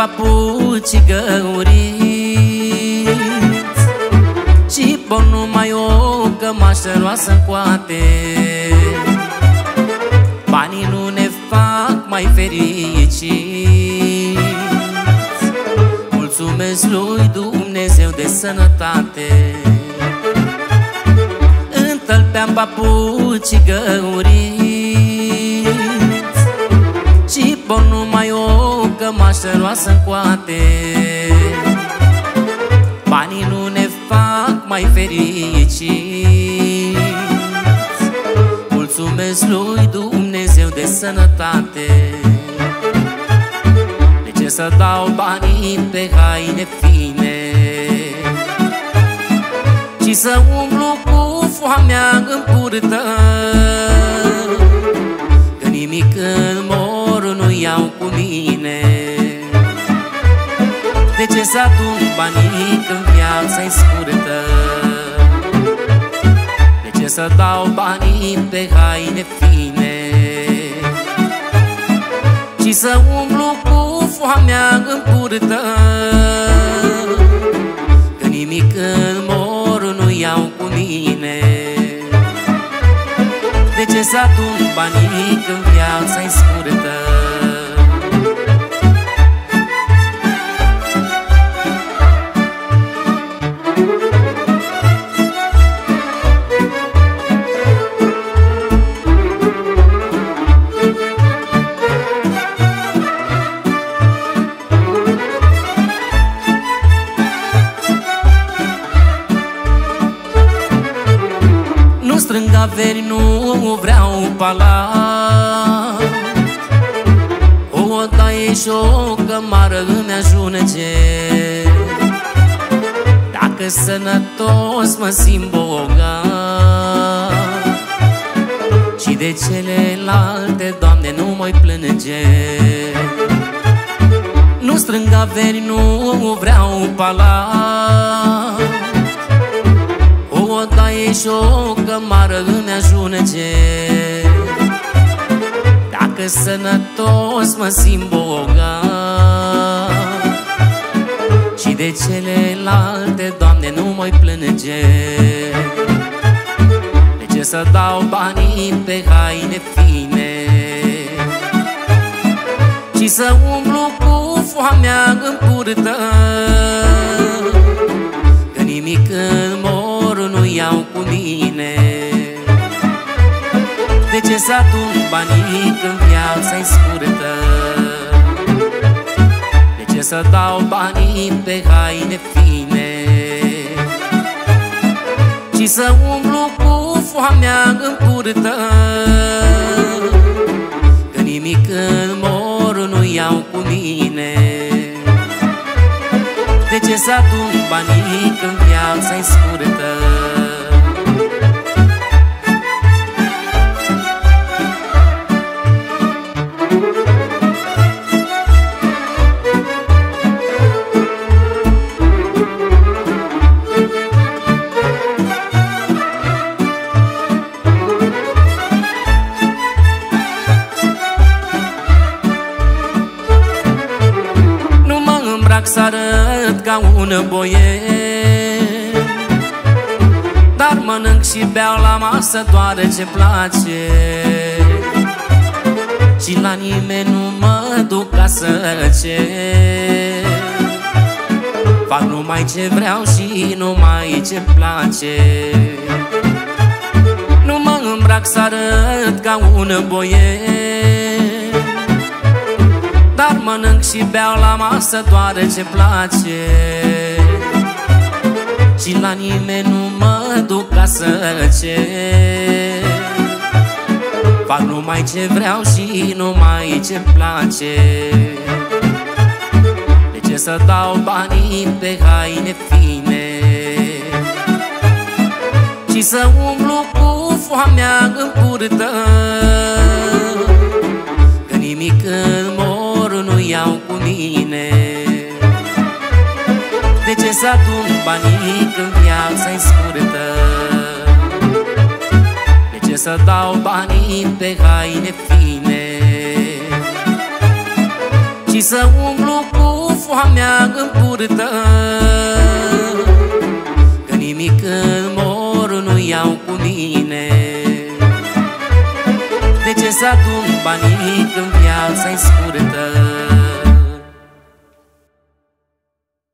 papuci găuriți și pun numai o cămașă roasă-n coate. Banii nu ne fac mai fericiți. Mulțumesc lui Dumnezeu de sănătate. Întâlpeam papuci găuriți și pun numai o cămașă roasă-n coate. Banii nu ne fac mai fericiți. Mulțumesc lui Dumnezeu de sănătate. De ce să dau banii pe haine fine și să umblu cu foamea în purtă, că nimic în mor nu iau cu mine? De ce să adun banii când viața-i scurtă? De ce să dau banii pe haine fine și să umblu cu foamea în purtă, că nimic în mor nu iau cu mine? De ce să adun banii când viața-i scurtă? Nu strâng averi, nu vreau palat, o odaie și o cămară îmi ajunge. Dacă sănătos mă simt bogat și de celelalte, Doamne, nu mai plânge. Nu strâng averi, nu vreau palat, o odaie și o cămară îmi ajunge. Dacă sănătos mă simt bogat și de celelalte, Doamne, nu mai plânge. De ce să dau banii pe haine fine și să umblu cu foamea în purtă, că nimic în mor nu iau cu mine? De ce să adun banii când viața-i scurtă? De ce să dau banii pe haine fine și să umblu cu foamea în purtă, că nimic în mor nu iau cu mine? De ce să adun banii când viața-i scurtă? Să arăt ca un boier, dar mănânc și beau la masă doar ce place, și la nimeni nu mă duc ca să cer. Fac numai ce vreau și numai ce-mi place. Nu mă îmbrac să arăt ca un boier, dar mănânc și beau la masă doar ce place, și la nimeni nu mă duc ca să cer. Fac numai ce vreau și numai ce-mi place. De ce să dau banii pe haine fine și să umblu cu foamea în purtă, că nimic în mor nu iau cu mine? De ce să adun banii când viața-i scurtă? De ce să dau banii pe haine fine și să umblu cu foamea îmi purtă, că nimic când mor nu iau cu mine. De ce să adun banii când viața-i scurtă?